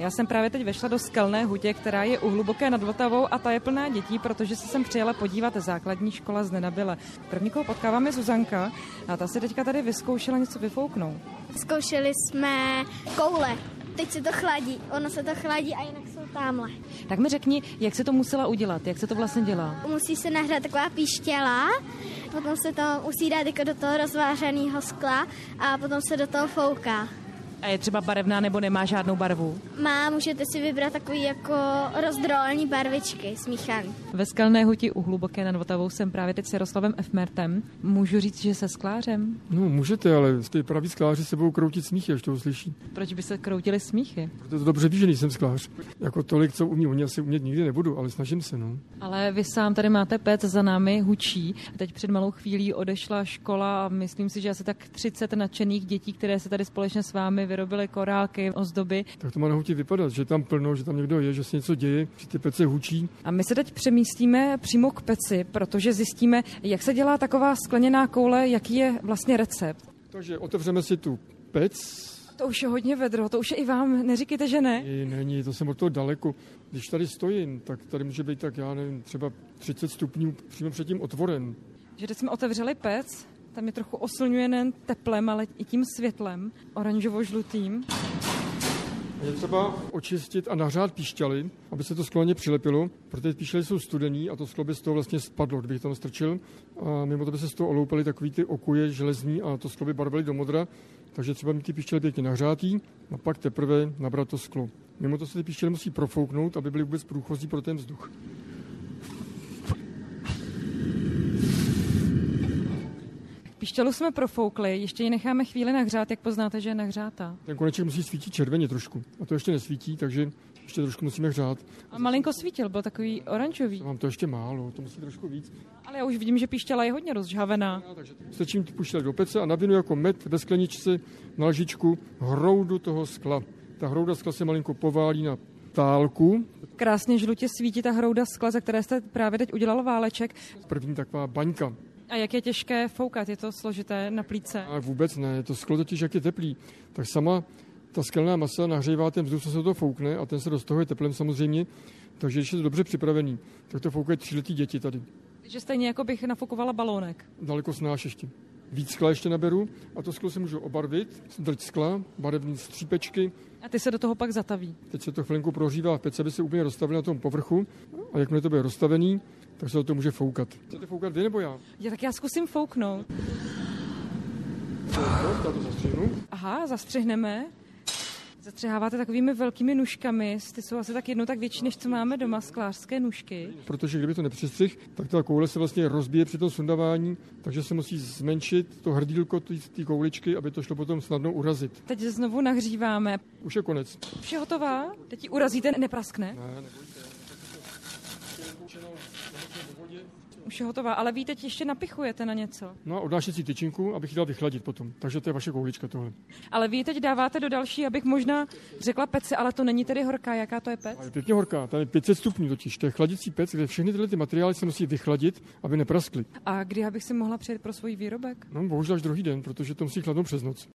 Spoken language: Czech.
Já jsem právě teď vešla do Skalné hutě, která je u Hluboké nad Vltavou a ta je plná dětí, protože se sem přijela podívat základní škola z Nenabyle. První, koho potkáváme, je Zuzanka a ta si teďka tady vyzkoušela něco vyfouknout. Zkoušeli jsme koule. Teď se to chladí, ono se to chladí a jinak jsou tamhle. Tak mi řekni, jak se to musela udělat, jak se to vlastně dělá? Musí se nahřát taková píštěla, potom se to musí dát jako do toho rozvářeného skla a potom se do toho fouká. A je třeba barevná nebo nemá žádnou barvu? Můžete si vybrat takový jako rozdrolní barvičky smíchaný. Ve Skalné huti u Hluboké nad Vltavou jsem právě teď s Jaroslavem Efmertem. Můžu říct, že se sklářem? No, můžete, ale ty praví skláři se budou kroutit smíchy, až to uslyší. Proč by se kroutily smíchy? Protože to dobře ví, že nejsem sklář. Jako tolik, co umí, oni asi umět nikdy nebudu, ale snažím se, no. Ale vy sám tady máte pec, za námi hučí. Teď před malou chvílí odešla škola a myslím si, že asi tak 30 nadšených dětí, které se tady společně s vámi vyrobily korálky, ozdoby. Tak to má na hutě vypadat, že tam plno, že tam někdo je, že se něco děje, že ty pece hučí. A my se teď přemístíme přímo k peci, protože zjistíme, jak se dělá taková skleněná koule, jaký je vlastně recept. Takže otevřeme si tu pec. To už je hodně vedro, to už je i vám, neříkejte, že ne? Není, to jsem od toho daleko. Když tady stojím, tak tady může být tak, já nevím, třeba 30 stupňů přímo před tím otvorem. Že teď jsme otevřeli pec, tam je trochu oslňuje nejen teplem, ale i tím světlem, oranžovo-žlutým. Je třeba očistit a nahřát píšťaly, aby se to sklo přilepilo, protože píšťaly jsou studený a to sklo by z toho vlastně spadlo, kdybych tam strčil. A mimo to by se z toho oloupily takový ty okuje železní a to sklo by barvily do modra, takže třeba mít ty píšťaly pěkně nahřátý a pak teprve nabrat to sklo. Mimo to se ty píšťaly musí profouknout, aby byly vůbec průchozí pro ten vzduch. Píšťalu jsme profoukli, ještě ji necháme chvíli nahřát, jak poznáte, že je nahřátá. Ten koneček musí svítit červeně trošku a to ještě nesvítí, takže ještě trošku musíme hřát. A malinko svítil, byl takový oranžový. Mám to ještě málo, to musí trošku víc. Ale já už vidím, že píšťala je hodně rozžhavená. Takže strčím tu píšťaly do pece a navinu jako med ve skleničce na lžičku hroudu toho skla. Ta hrouda skla se malinko poválí na tálku. Krásně žlutě svítí ta hrouda skla, za které jste právě teď udělal váleček. První taková baňka. A jak je těžké foukat? Je to složité na plíce? A vůbec ne, to sklo totiž jak je teplý, tak sama ta skelná masa nahřívá ten vzduch, co se to foukne a ten se roztahuje teplem samozřejmě, takže když je to dobře připravený, tak to foukají 3letý děti tady. Takže stejně jako bych nafukovala balónek. Daleko snáš ještě. Víc skla ještě naberu a to sklo se můžu obarvit, drť skla, barevné střípečky. A ty se do toho pak zataví. Teď se to chvilinku prohřívá v pece, aby se úplně rozstavili na tom povrchu a jakmile to bude rozstavený, tak se to může foukat. Chcete foukat vy nebo já? Tak já zkusím fouknout. Já to zastřihnu. Aha, zastřihneme. Zatřeháváte takovými velkými nůžkami, ty jsou asi tak jednou tak větší, než co máme doma, sklářské nůžky. Protože kdyby to nepřestřih, tak ta koule se vlastně rozbije při tom sundavání, takže se musí zmenšit to hrdílko té kouličky, aby to šlo potom snadno urazit. Teď znovu nahříváme. Už je konec. Už je hotová? Teď ji urazíte, nepraskne? Ne, nebojte. Už je hotová, ale vy teď ještě napichujete na něco. No a odnášecí tyčinku, abych ji dal vychladit potom. Takže to je vaše koulička tohle. Ale vy ji teď dáváte do další, abych možná řekla pece, ale to není tedy horká. Jaká to je pec? A je pěkně horká, tam je 500 stupňů totiž. To je chladicí pec, kde všechny tyhle ty materiály se musí vychladit, aby nepraskly. A kdy já bych si mohla přijet pro svůj výrobek? No, bohužel až druhý den, protože to musí chladnout přes noc.